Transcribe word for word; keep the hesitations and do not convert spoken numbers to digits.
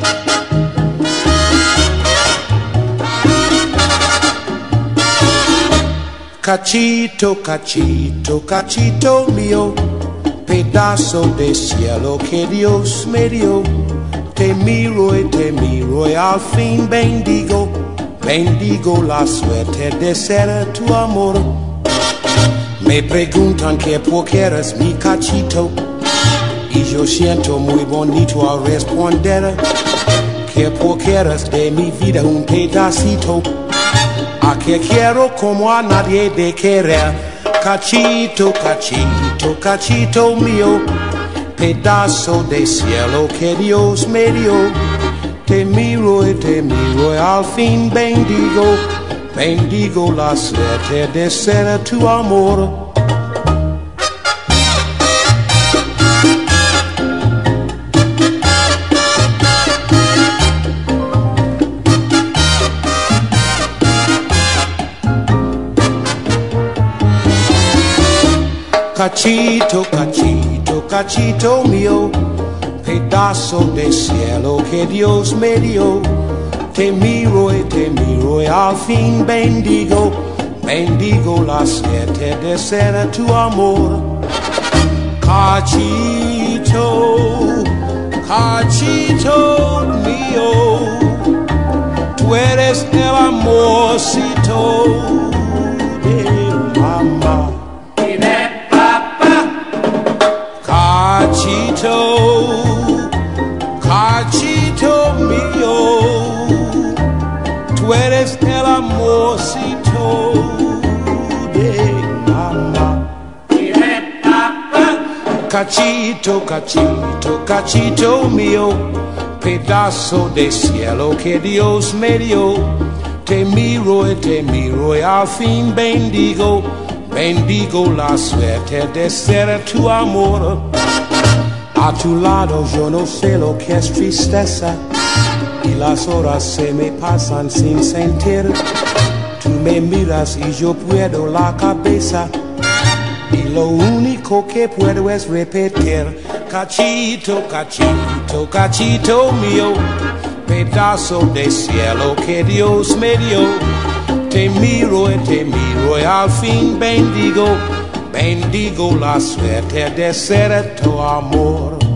Cachito, cachito, cachito mío, pedazo de cielo que Dios me dio. Te miro y te miro y al fin bendigo, bendigo la suerte de ser tu amor. Me preguntan que por qué eres mi cachito, y yo siento muy bonito al responder que porque eres de mi vida un pedacito, a que quiero como a nadie de querer. Cachito, cachito, cachito mío, pedazo de cielo que Dios me dio. Te miro y te miro y al fin bendigo, bendigo la suerte de ser tu amor. Cachito, cachito, cachito mío, pedazo de cielo que Dios me dio. Te miro y te miro y al fin bendigo, bendigo la suerte de ser tu amor. Cachito, cachito mío, tú eres el amorcito de mamá. Cachito, cachito mío, tú eres el amorcito de mamá. Cachito, cachito, cachito mío, pedazo de cielo que Dios me dio. Te miro y te miro y al fin bendigo, bendigo la suerte de ser tu amor. A tu lado yo no sé lo que es tristeza, y las horas se me pasan sin sentir. Tú me miras y yo puedo la cabeza, y lo único que puedo es repetir. Cachito, cachito, cachito mío, pedazo de cielo que Dios me dio. Te miro y te miro y al fin bendigo, bendigo la suerte de ser tu amor.